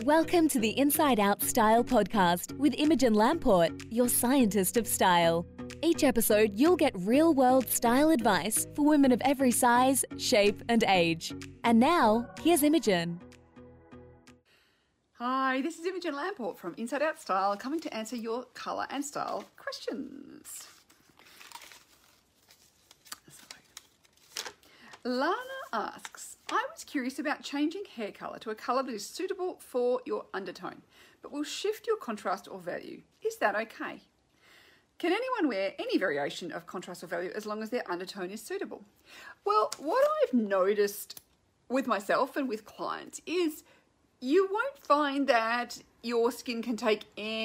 Welcome to the Inside Out Style podcast with Imogen Lamport, your scientist of style. Each episode, you'll get real-world style advice for women of every size, shape, and age. And now, here's Imogen. Hi, this is Imogen Lamport from Inside Out Style, coming to answer your colour and style questions. Lana asks, I was curious about changing hair colour to a colour that is suitable for your undertone, but will shift your contrast or value. Is that okay? Can anyone wear any variation of contrast or value as long as their undertone is suitable? Well, what I've noticed with myself and with clients is you won't find that your skin can take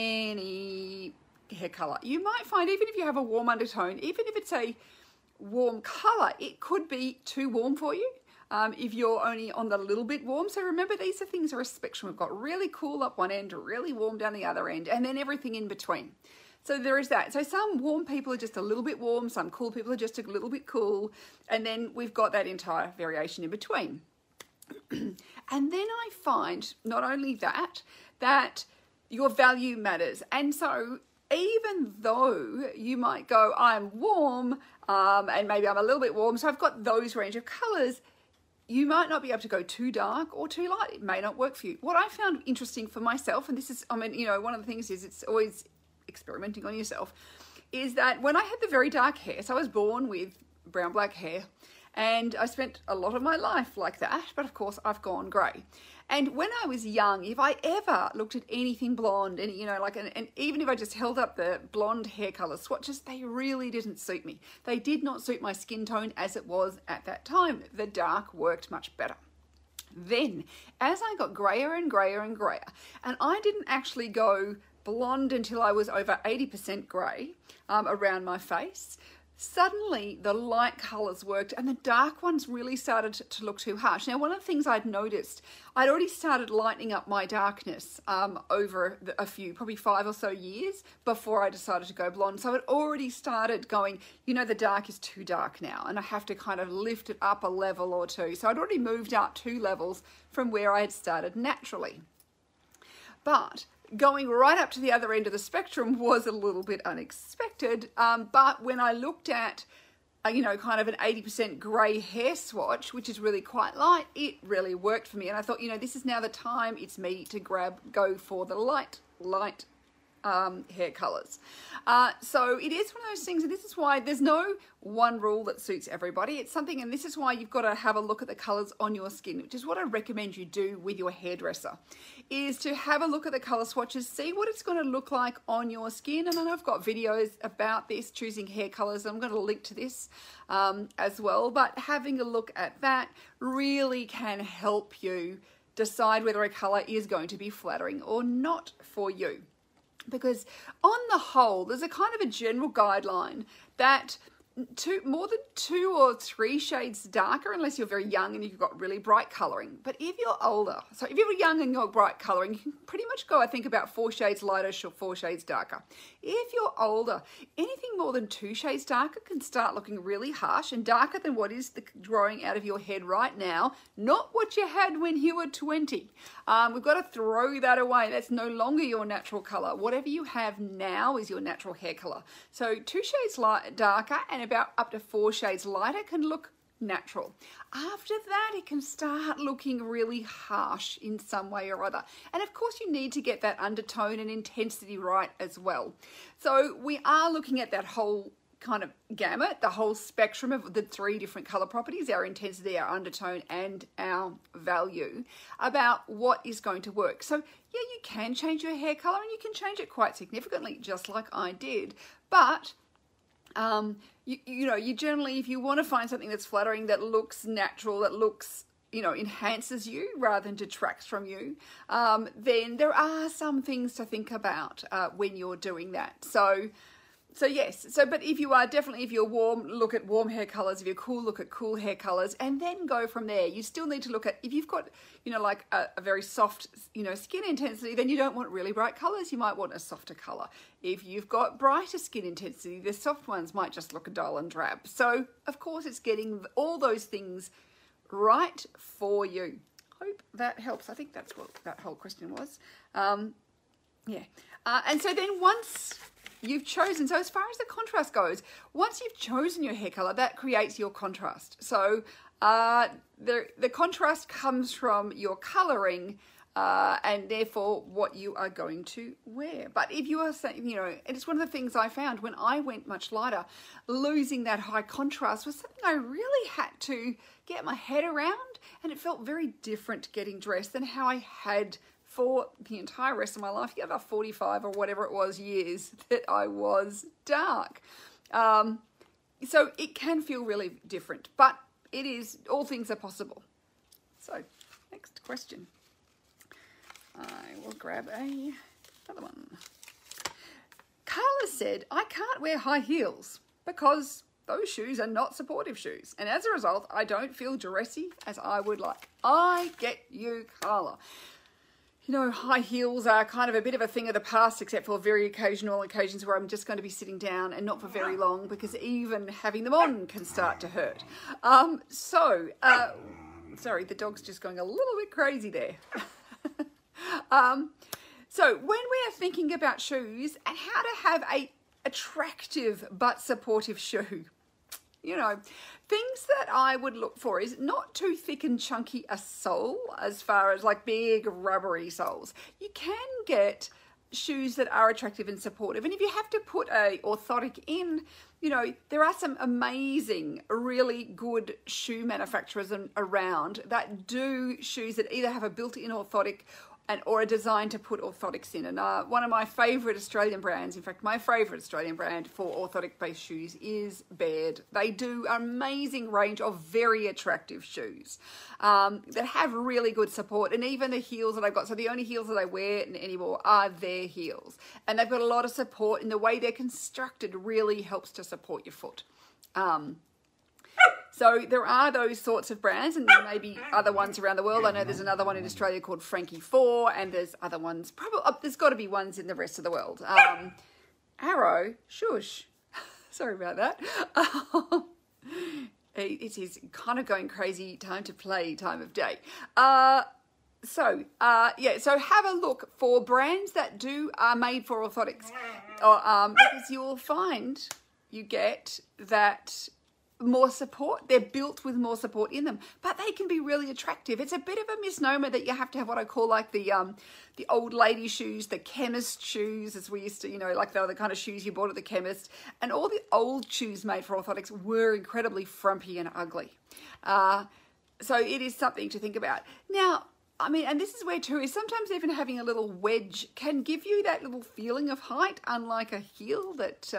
any hair colour. You might find even if you have a warm undertone, even if it's a warm colour, it could be too warm for you if you're only on the little bit warm. So remember, these are a spectrum. We've got really cool up one end, really warm down the other end, and then everything in between. So there is that. So some warm people are just a little bit warm, some cool people are just a little bit cool, and then we've got that entire variation in between. And then I find not only that your value matters. And so even though you might go, I'm warm, and maybe I'm a little bit warm, so I've got those range of colours, you might not be able to go too dark or too light. It may not work for you. What I found interesting for myself, and this is, one of the things is it's always experimenting on yourself, is that when I had the very dark hair, so I was born with brown-black hair, and I spent a lot of my life like that, but of course I've gone grey. And when I was young, if I ever looked at anything blonde, and even if I just held up the blonde hair colour swatches, they really didn't suit me. They did not suit my skin tone as it was at that time. The dark worked much better. Then, as I got greyer and greyer and greyer, and I didn't actually go blonde until I was over 80% grey around my face, suddenly the light colours worked and the dark ones really started to look too harsh. Now, one of the things I'd noticed, I'd already started lightening up my darkness over probably 5 or so years before I decided to go blonde. So it already started going, the dark is too dark now and I have to kind of lift it up a level or two. So I'd already moved out 2 levels from where I had started naturally. But going right up to the other end of the spectrum was a little bit unexpected. But when I looked at, kind of an 80% grey hair swatch, which is really quite light, it really worked for me. And I thought, this is now the time it's me to go for the light hair colours. So it is one of those things, and this is why there's no one rule that suits everybody. It's something, and this is why you've got to have a look at the colours on your skin, which is what I recommend you do with your hairdresser, is to have a look at the colour swatches, see what it's going to look like on your skin. And I know I've got videos about this, choosing hair colours. I'm going to link to this as well, but having a look at that really can help you decide whether a colour is going to be flattering or not for you. Because on the whole, there's a kind of a general guideline that more than 2 or 3 shades darker, unless you're very young and you've got really bright colouring. But if you're older, so if you're young and you're bright colouring, you can pretty much go, I think, about 4 shades lighter, 4 shades darker. If you're older, anything more than 2 shades darker can start looking really harsh and darker than what is growing out of your head right now, not what you had when you were 20. We've got to throw that away. That's no longer your natural colour. Whatever you have now is your natural hair colour. So 2 shades darker and about up to 4 shades lighter can look natural. After that, it can start looking really harsh in some way or other. And of course, you need to get that undertone and intensity right as well. So we are looking at that whole kind of gamut, the whole spectrum of the 3 different color properties, our intensity, our undertone, and our value, about what is going to work. So yeah, you can change your hair color and you can change it quite significantly, just like I did. But you generally, if you want to find something that's flattering, that looks natural, that looks, enhances you rather than detracts from you, then there are some things to think about when you're doing that. So yes, but if you're warm, look at warm hair colours. If you're cool, look at cool hair colours, and then go from there. You still need to look at, if you've got, like a very soft, skin intensity, then you don't want really bright colours. You might want a softer colour. If you've got brighter skin intensity, the soft ones might just look dull and drab. So, of course, it's getting all those things right for you. hope that helps. I think that's what that whole question was. Yeah. And so then once you've chosen, so as far as the contrast goes, once you've chosen your hair color, that creates your contrast. So the contrast comes from your coloring, and therefore what you are going to wear. But if you are saying, you know, it's one of the things I found when I went much lighter, losing that high contrast was something I really had to get my head around, and it felt very different getting dressed than how I had for the entire rest of my life. Yeah, about 45 or whatever it was years that I was dark. So it can feel really different, but it is, all things are possible. So next question. I will grab another one. Carla said, I can't wear high heels because those shoes are not supportive shoes. And as a result, I don't feel dressy as I would like. I get you, Carla. You know, high heels are kind of a bit of a thing of the past, except for very occasional occasions where I'm just going to be sitting down and not for very long, because even having them on can start to hurt. Sorry, the dog's just going a little bit crazy there. So when we are thinking about shoes and how to have a attractive but supportive shoe, you know, things that I would look for is not too thick and chunky a sole, as far as like big rubbery soles. You can get shoes that are attractive and supportive. And if you have to put a orthotic in, you know, there are some amazing, really good shoe manufacturers around that do shoes that either have a built-in orthotic or a design to put orthotics in. And one of my favourite Australian brands, in fact, my favourite Australian brand for orthotic-based shoes is Baird. They do an amazing range of very attractive shoes that have really good support. And even the heels that I've got, so the only heels that I wear anymore are their heels. And they've got a lot of support, and the way they're constructed really helps to support your foot. So there are those sorts of brands, and there may be other ones around the world. I know there's another one in Australia called Frankie 4, and there's other ones, probably, there's got to be ones in the rest of the world. Arrow, shush. Sorry about that. It is kind of going crazy time to play time of day. So have a look for brands that are made for orthotics, because you will find you get that more support. They're built with more support in them, but they can be really attractive. It's a bit of a misnomer that you have to have what I call like the old lady shoes, the chemist shoes, as we used to, you know, like they were the kind of shoes you bought at the chemist. And all the old shoes made for orthotics were incredibly frumpy and ugly. So it is something to think about. Now, I mean, and this is where too, is sometimes even having a little wedge can give you that little feeling of height, unlike a heel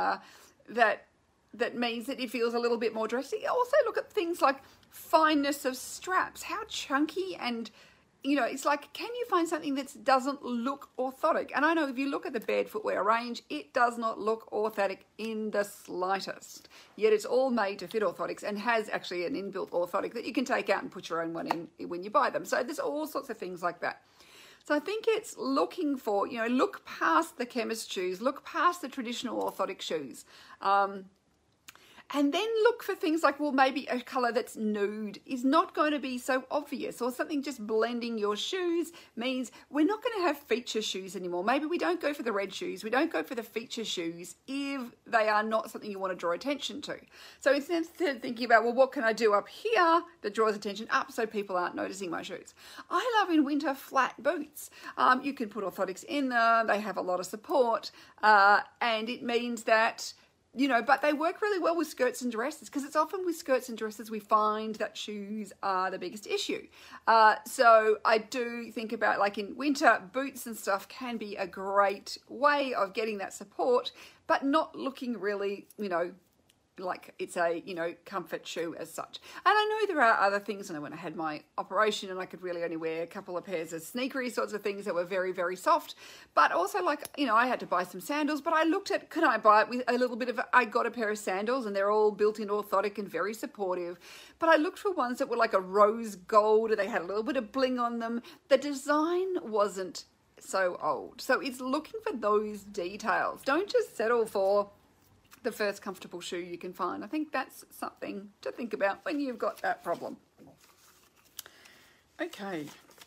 that means that it feels a little bit more dressy. Also look at things like fineness of straps, how chunky, and, you know, it's like, can you find something that doesn't look orthotic? And I know if you look at the Baird footwear range, it does not look orthotic in the slightest. Yet it's all made to fit orthotics and has actually an inbuilt orthotic that you can take out and put your own one in when you buy them. So there's all sorts of things like that. So I think it's looking for, you know, look past the chemist shoes, look past the traditional orthotic shoes. And then look for things like, well, maybe a colour that's nude is not going to be so obvious, or something just blending your shoes means we're not going to have feature shoes anymore. Maybe we don't go for the red shoes. We don't go for the feature shoes if they are not something you want to draw attention to. So instead of thinking about, well, what can I do up here that draws attention up so people aren't noticing my shoes? I love in winter flat boots. You can put orthotics in them. They have a lot of support, and it means that, you know, but they work really well with skirts and dresses, because it's often with skirts and dresses we find that shoes are the biggest issue. So I do think about, like in winter, boots and stuff can be a great way of getting that support, but not looking really, you know, like it's a, you know, comfort shoe as such. And I know there are other things, and when I had my operation and I could really only wear a couple of pairs of sneakery sorts of things that were very, very soft, but also, like, you know, I had to buy some sandals, but I looked at, can I buy it with a little bit of, I got a pair of sandals and they're all built in orthotic and very supportive, but I looked for ones that were like a rose gold and they had a little bit of bling on them. The design wasn't so old. So it's looking for those details. Don't just settle for the first comfortable shoe you can find. I think that's something to think about when you've got that problem. Okay,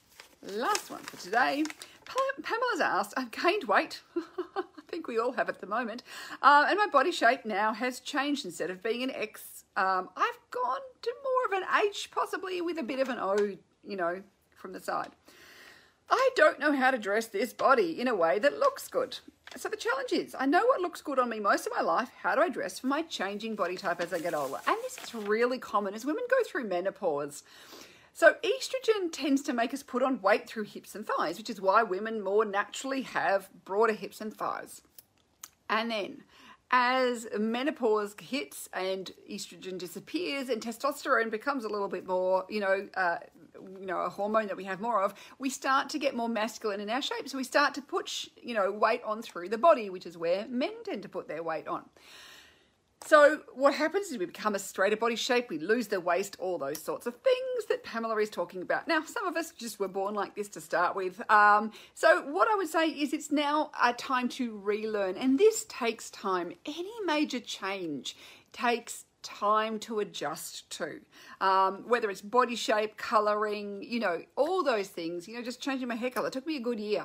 Last one for today. Pamela's asked, I've gained weight. I think we all have at the moment. And my body shape now has changed. Instead of being an X, I've gone to more of an H, possibly with a bit of an O, from the side. I don't know how to dress this body in a way that looks good. So the challenge is, I know what looks good on me most of my life. How do I dress for my changing body type as I get older? And this is really common as women go through menopause. So estrogen tends to make us put on weight through hips and thighs, which is why women more naturally have broader hips and thighs. And then as menopause hits and estrogen disappears and testosterone becomes a little bit more, a hormone that we have more of, we start to get more masculine in our shape. So we start to put, weight on through the body, which is where men tend to put their weight on. So what happens is we become a straighter body shape, we lose the waist, all those sorts of things that Pamela is talking about. Now, some of us just were born like this to start with. So what I would say is it's now a time to relearn, and this takes time. Any major change takes time to adjust to, whether it's body shape, colouring, all those things, just changing my hair colour. It took me a good year,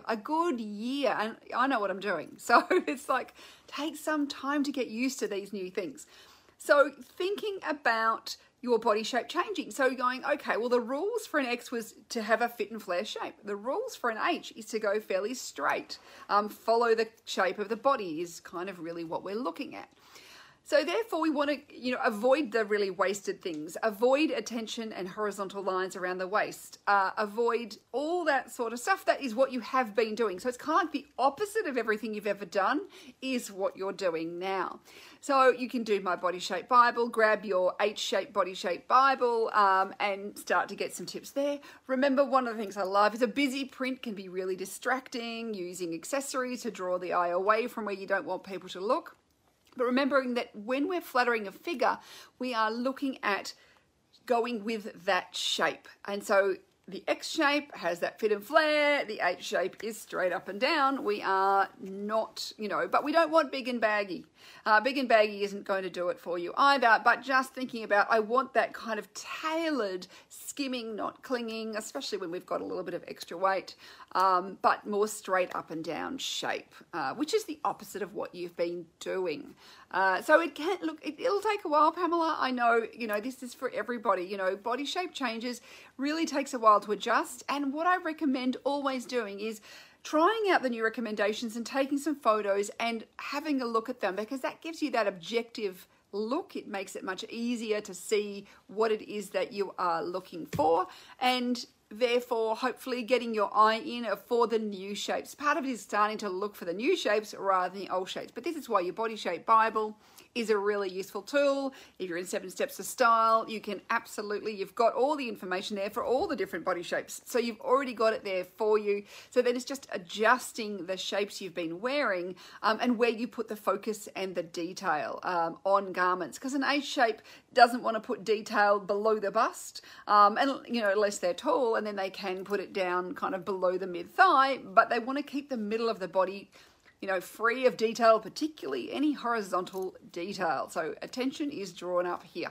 and I know what I'm doing. So it's like, takes some time to get used to these new things. So thinking about your body shape changing. So going, okay, well, the rules for an X was to have a fit and flare shape. The rules for an H is to go fairly straight. Follow the shape of the body is kind of really what we're looking at. So therefore we want to, avoid the really wasted things, avoid attention and horizontal lines around the waist, avoid all that sort of stuff. That is what you have been doing. So it's kind of like the opposite of everything you've ever done is what you're doing now. So you can do My Body Shape Bible, grab your H-Shape Body Shape Bible and start to get some tips there. Remember, one of the things I love is a busy print can be really distracting, using accessories to draw the eye away from where you don't want people to look. But remembering that when we're flattering a figure, we are looking at going with that shape. And so the X shape has that fit and flare. The H shape is straight up and down. We are not, but we don't want big and baggy. Big and baggy isn't going to do it for you either, but just thinking about, I want that kind of tailored, skimming, not clinging, especially when we've got a little bit of extra weight, but more straight up and down shape, which is the opposite of what you've been doing. So it can look, it'll take a while, Pamela. I know, this is for everybody, body shape changes really takes a while to adjust. And what I recommend always doing is trying out the new recommendations and taking some photos and having a look at them, because that gives you that objective look. It makes it much easier to see what it is that you are looking for, and therefore hopefully getting your eye in for the new shapes. Part of it is starting to look for the new shapes rather than the old shapes, but this is why your Body Shape Bible is a really useful tool. If you're in 7 Steps to Style, you can absolutely, you've got all the information there for all the different body shapes. So you've already got it there for you. So then it's just adjusting the shapes you've been wearing and where you put the focus and the detail on garments. Because an A shape doesn't want to put detail below the bust, and unless they're tall, and then they can put it down kind of below the mid-thigh, but they want to keep the middle of the body free of detail, particularly any horizontal detail. So attention is drawn up here.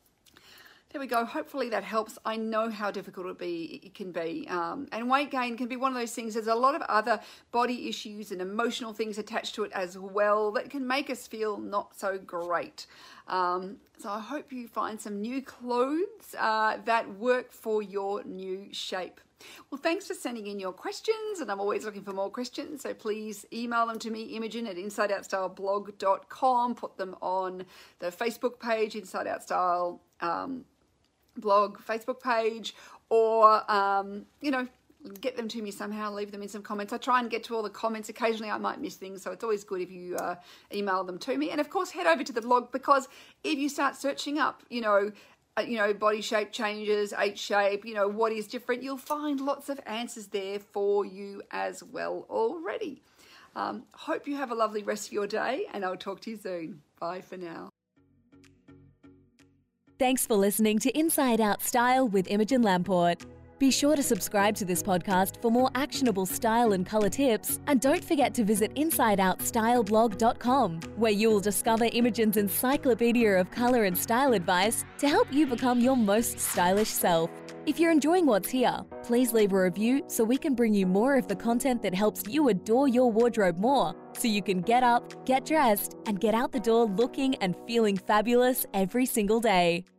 There we go. Hopefully that helps. I know how difficult it can be. And weight gain can be one of those things. There's a lot of other body issues and emotional things attached to it as well that can make us feel not so great. So I hope you find some new clothes that work for your new shape. Well, thanks for sending in your questions, and I'm always looking for more questions, so please email them to me, imogen@insideoutstyleblog.com. Put them on the Facebook page, Inside Out Style blog Facebook page, or, get them to me somehow, leave them in some comments. I try and get to all the comments. Occasionally I might miss things, so it's always good if you email them to me. And of course, head over to the blog, because if you start searching up, body shape changes, H shape, what is different, you'll find lots of answers there for you as well already. Hope you have a lovely rest of your day, and I'll talk to you soon. Bye for now. Thanks for listening to Inside Out Style with Imogen Lamport. Be sure to subscribe to this podcast for more actionable style and colour tips, and don't forget to visit InsideOutStyleBlog.com, where you'll discover Imogen's encyclopedia of colour and style advice to help you become your most stylish self. If you're enjoying what's here, please leave a review so we can bring you more of the content that helps you adore your wardrobe more, so you can get up, get dressed, and get out the door looking and feeling fabulous every single day.